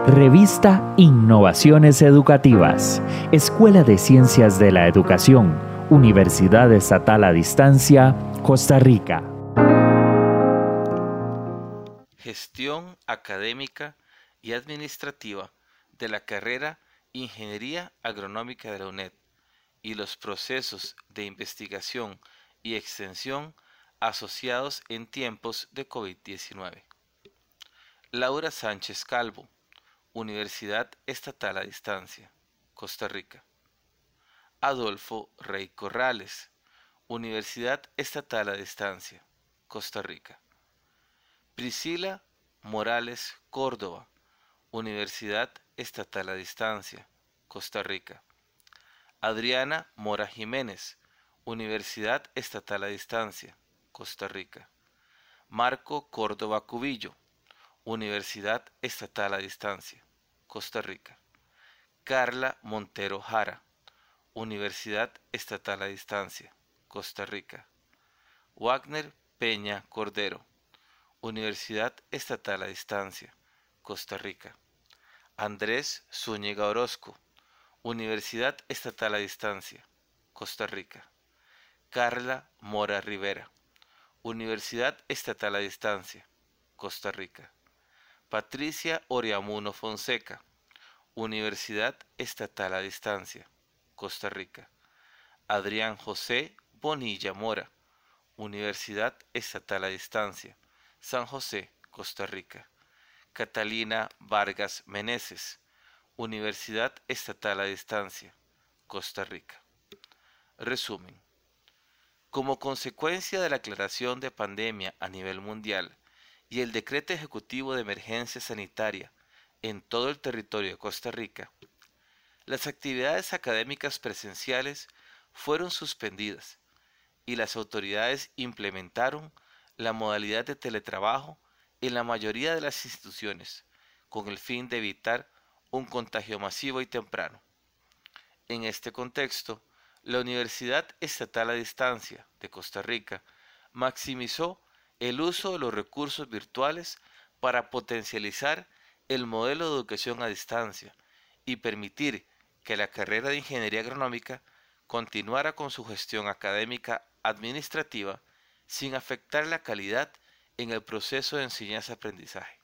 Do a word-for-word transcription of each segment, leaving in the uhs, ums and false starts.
Revista Innovaciones Educativas, Escuela de Ciencias de la Educación, Universidad Estatal a Distancia, Costa Rica. Gestión académica y administrativa de la carrera Ingeniería Agronómica de la UNED y los procesos de investigación y extensión asociados en tiempos de COVID diecinueve. Laura Sánchez Calvo, Universidad Estatal a Distancia, Costa Rica. Adolfo Rey Corrales, Universidad Estatal a Distancia, Costa Rica. Priscila Morales Córdoba, Universidad Estatal a Distancia, Costa Rica. Adriana Mora Jiménez, Universidad Estatal a Distancia, Costa Rica. Marco Córdoba Cubillo, Universidad Estatal a Distancia, Costa Rica. Carla Montero Jara, Universidad Estatal a Distancia, Costa Rica. Wagner Peña Cordero, Universidad Estatal a Distancia, Costa Rica. Andrés Zúñiga Orozco, Universidad Estatal a Distancia, Costa Rica. Carla Mora Rivera, Universidad Estatal a Distancia, Costa Rica. Patricia Oriamuno Fonseca, Universidad Estatal a Distancia, Costa Rica. Adrián José Bonilla Mora, Universidad Estatal a Distancia, San José, Costa Rica. Catalina Vargas Meneses, Universidad Estatal a Distancia, Costa Rica. Resumen. Como consecuencia de la aclaración de pandemia a nivel mundial y el decreto ejecutivo de emergencia sanitaria en todo el territorio de Costa Rica, las actividades académicas presenciales fueron suspendidas y las autoridades implementaron la modalidad de teletrabajo en la mayoría de las instituciones, con el fin de evitar un contagio masivo y temprano. En este contexto, la Universidad Estatal a Distancia de Costa Rica maximizó el uso de los recursos virtuales para potencializar el modelo de educación a distancia y permitir que la carrera de Ingeniería Agronómica continuara con su gestión académica administrativa sin afectar la calidad en el proceso de enseñanza-aprendizaje,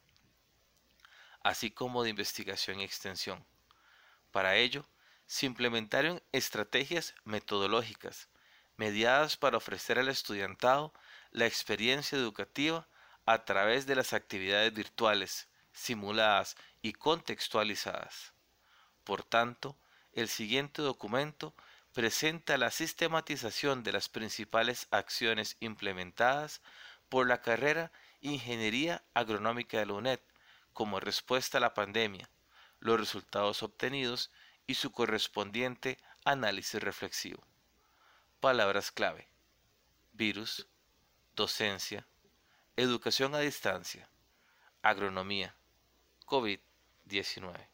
así como de investigación y extensión. Para ello, se implementaron estrategias metodológicas mediadas para ofrecer al estudiantado la experiencia educativa a través de las actividades virtuales, simuladas y contextualizadas. Por tanto, el siguiente documento presenta la sistematización de las principales acciones implementadas por la carrera Ingeniería Agronómica de la UNED como respuesta a la pandemia, los resultados obtenidos y su correspondiente análisis reflexivo. Palabras clave: virus, docencia, educación a distancia, agronomía, COVID diecinueve.